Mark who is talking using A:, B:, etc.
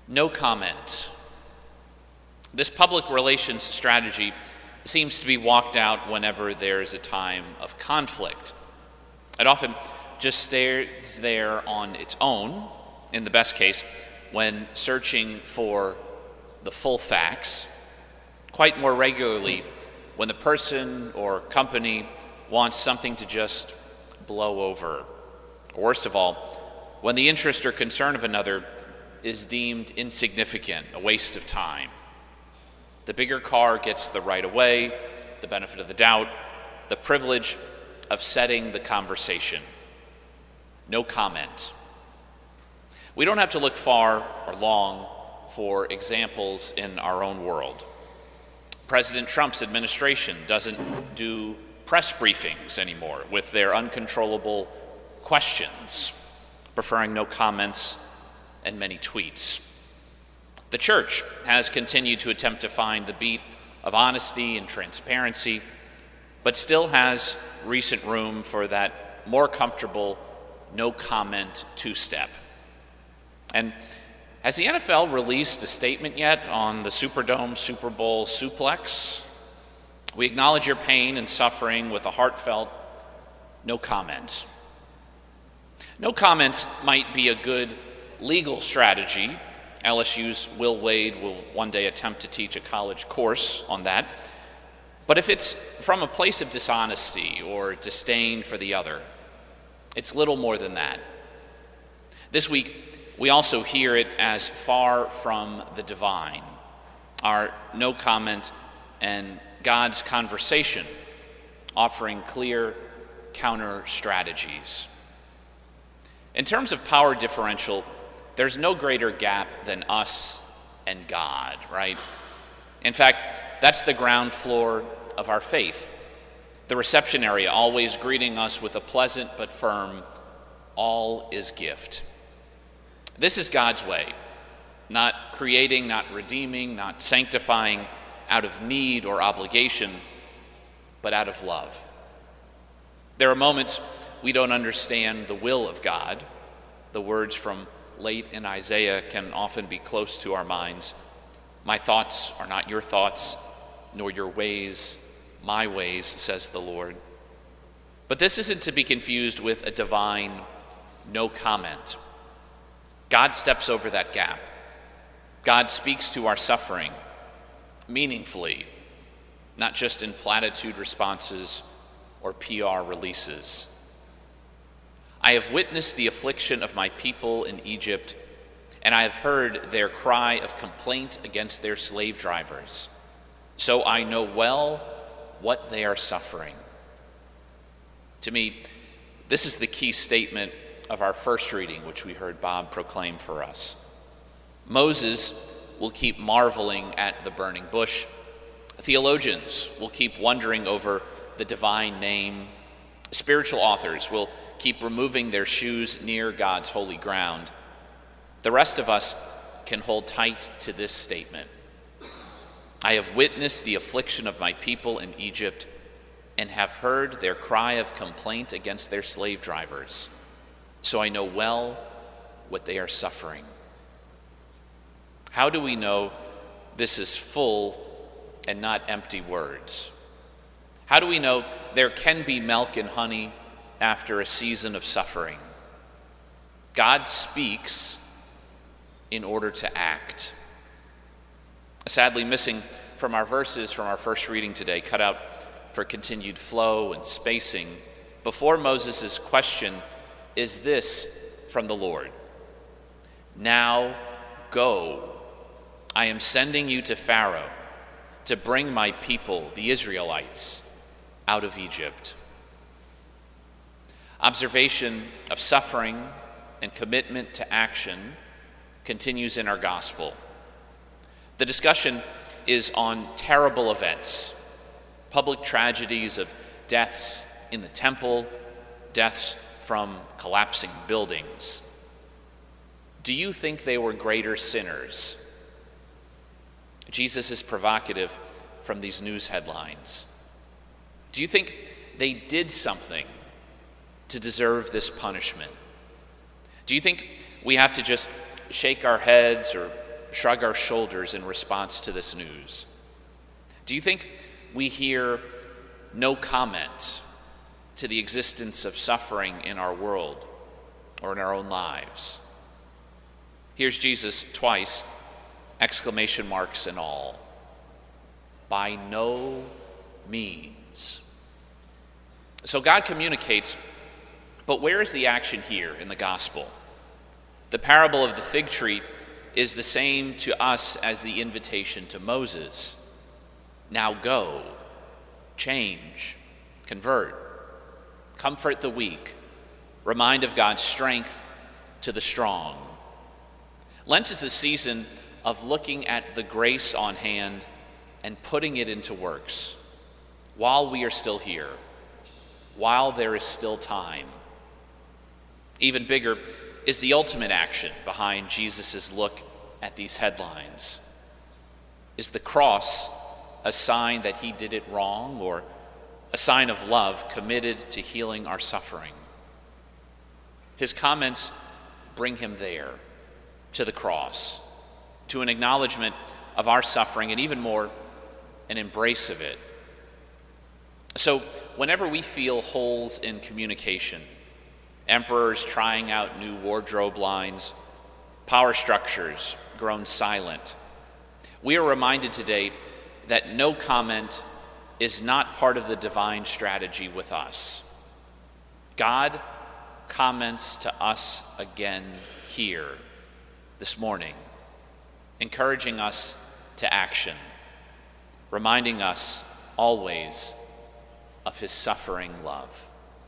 A: No comment. This public relations strategy seems to be walked out whenever there's a time of conflict. It often just stays there on its own, in the best case, when searching for the full facts, quite more regularly when the person or company wants something to just blow over. Or worst of all, when the interest or concern of another is deemed insignificant, a waste of time. The bigger car gets the right of way, the benefit of the doubt, the privilege of setting the conversation. No comment. We don't have to look far or long for examples in our own world. President Trump's administration doesn't do press briefings anymore with their uncontrollable questions, preferring no comments and many tweets. The church has continued to attempt to find the beat of honesty and transparency, but still has recent room for that more comfortable no comment two-step. And has the NFL released a statement yet on the Superdome Super Bowl suplex? We acknowledge your pain and suffering with a heartfelt no comment. No comments might be a good legal strategy. LSU's Will Wade will one day attempt to teach a college course on that. But if it's from a place of dishonesty or disdain for the other, it's little more than that. This week, we also hear it as far from the divine. Our no comment and God's conversation, offering clear counter strategies. In terms of power differential, there's no greater gap than us and God, right? In fact, that's the ground floor of our faith. The reception area always greeting us with a pleasant but firm, all is gift. This is God's way, not creating, not redeeming, not sanctifying out of need or obligation, but out of love. There are moments we don't understand the will of God. The words from late in Isaiah can often be close to our minds. My thoughts are not your thoughts, nor your ways my ways, says the Lord. But this isn't to be confused with a divine no comment. God steps over that gap. God speaks to our suffering meaningfully, not just in platitude responses or PR releases. I have witnessed the affliction of my people in Egypt, and I have heard their cry of complaint against their slave drivers. So I know well what they are suffering. To me, this is the key statement of our first reading, which we heard Bob proclaim for us. Moses will keep marveling at the burning bush. Theologians will keep wondering over the divine name. Spiritual authors will keep removing their shoes near God's holy ground. The rest of us can hold tight to this statement. I have witnessed the affliction of my people in Egypt and have heard their cry of complaint against their slave drivers. So I know well what they are suffering. How do we know this is full and not empty words? How do we know there can be milk and honey after a season of suffering? God speaks in order to act. Sadly missing from our verses from our first reading today, cut out for continued flow and spacing, before Moses' question is this from the Lord. Now go, I am sending you to Pharaoh to bring my people, the Israelites, out of Egypt. Observation of suffering and commitment to action continues in our gospel. The discussion is on terrible events, public tragedies of deaths in the temple, deaths from collapsing buildings. Do you think they were greater sinners? Jesus is provocative from these news headlines. Do you think they did something to deserve this punishment? Do you think we have to just shake our heads or shrug our shoulders in response to this news? Do you think we hear no comment to the existence of suffering in our world or in our own lives? Here's Jesus twice, exclamation marks and all. By no means. So God communicates, but where is the action here in the gospel? The parable of the fig tree is the same to us as the invitation to Moses. Now go, change, convert, comfort the weak, remind of God's strength to the strong. Lent is the season of looking at the grace on hand and putting it into works while we are still here, while there is still time. Even bigger is the ultimate action behind Jesus' look at these headlines. Is the cross a sign that he did it wrong, or a sign of love committed to healing our suffering? His comments bring him there, to the cross, to an acknowledgement of our suffering, and even more, an embrace of it. So whenever we feel holes in communication, emperors trying out new wardrobe lines, power structures grown silent, we are reminded today that no comment is not part of the divine strategy with us. God comments to us again here this morning, encouraging us to action, reminding us always of his suffering love.